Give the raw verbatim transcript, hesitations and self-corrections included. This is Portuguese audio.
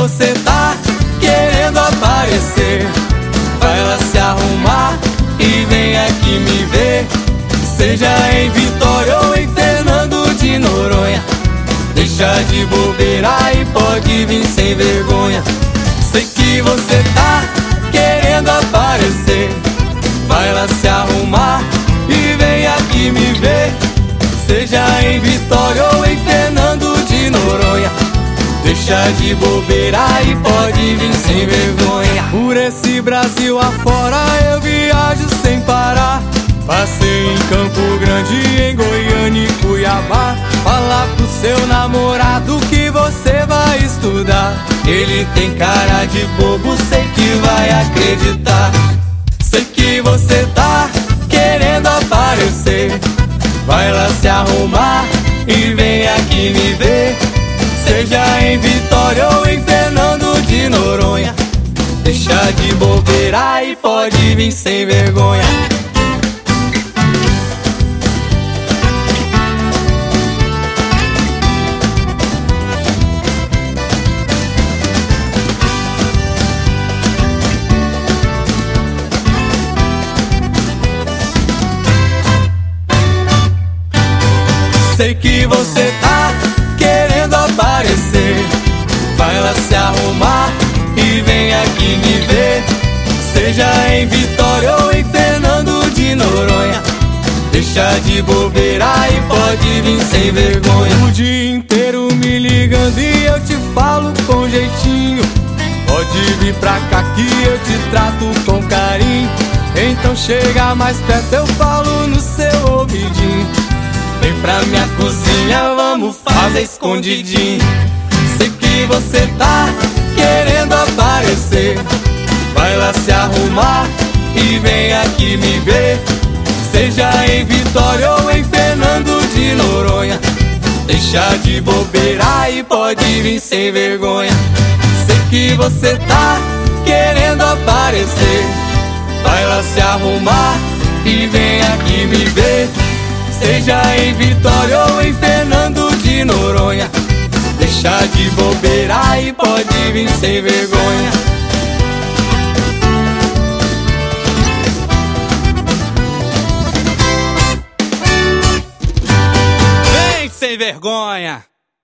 você tá querendo aparecer. Vai lá se arrumar e vem aqui me ver. Seja em Vitória ou em Fernando de Noronha, deixa de bobeira e pode vir sem vergonha. Sei que você tá querendo aparecer. Vai lá se arrumar e vem aqui me ver. Seja em Vitória ou em Fernando de Noronha, deixa de bobeira e pode vir sem vergonha. Por esse Brasil afora eu viajo sem parar. Passei em Campo Grande, em Goiânia e Cuiabá. Falar pro seu namorado que você vai estudar. Ele tem cara de bobo, sei que vai acreditar. Sei que você tá querendo aparecer. Vai lá se arrumar e vem aqui me ver. Seja em Vitória ou em Fernando de Noronha, deixa de bobeira e pode vir sem vergonha. Sei que você tá querendo aparecer. Vai lá se arrumar e vem aqui me ver. Seja em Vitória ou em Fernando de Noronha, deixa de bobeira e pode vir sem vergonha. O dia inteiro me ligando e eu te falo com jeitinho. Pode vir pra cá que eu te trato com carinho. Então chega mais perto, eu falo no seu ouvidinho. Vem pra minha cozinha, vamos fazer escondidinho. Sei que você tá querendo aparecer. Vai lá se arrumar e vem aqui me ver. Seja em Vitória ou em Fernando de Noronha, deixa de bobeira e pode vir sem vergonha. Sei que você tá querendo aparecer. Vai lá se arrumar e vem aqui me ver. Seja em Vitória ou em Fernando de Noronha, deixa de bobeira e pode vir sem vergonha. Vem sem vergonha!